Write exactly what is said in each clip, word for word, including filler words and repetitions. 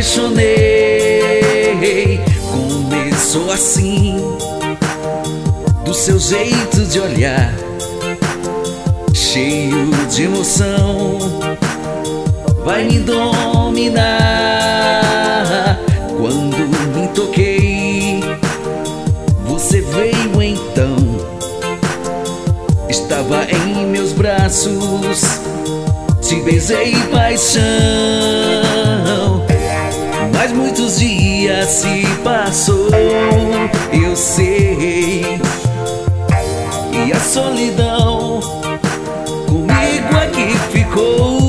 apaixonei. Começou assim, do seu jeito de olhar, cheio de emoção, vai me dominar. Quando me toquei, você veio então, estava em meus braços, te beijei paixão. Mas muitos dias se passou, eu sei, e a solidão comigo aqui ficou.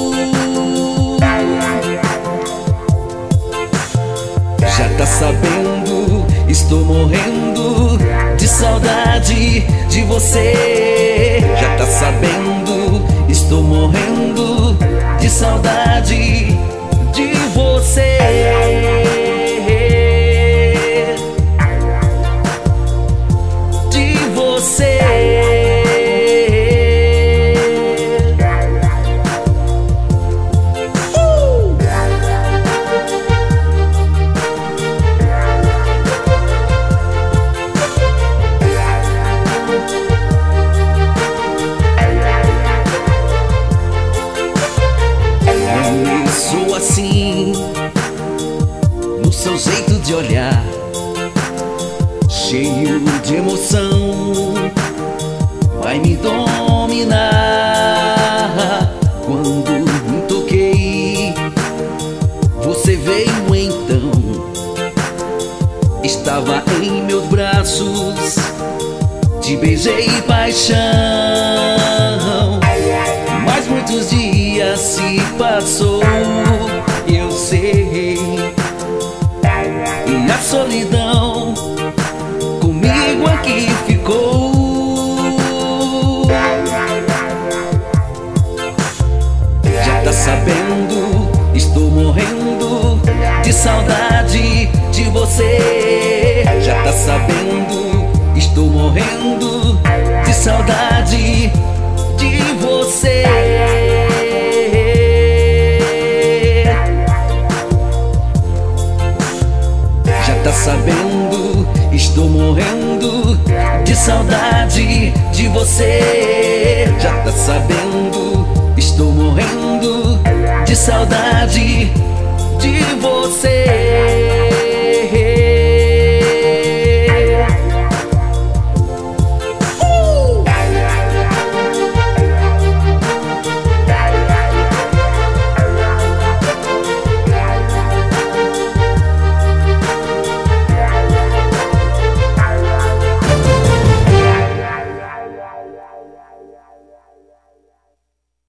Já tá sabendo, estou morrendo de saudade de você. Já tá sabendo, estou morrendo de saudade de você. De você. Uh! Começou assim, no seu jeito de olhar, cheio de emoção, vai me dominar. Quando me toquei, você veio então, estava em meus braços, te beijei paixão. Mas muitos dias se passou, eu sei, e a solidão comigo aqui ficou. Já tá sabendo, estou morrendo de saudade de você. Já tá sabendo, estou morrendo de saudade de você. Já tá sabendo, estou morrendo de saudade de você. Já tá sabendo, estou morrendo de saudade de você.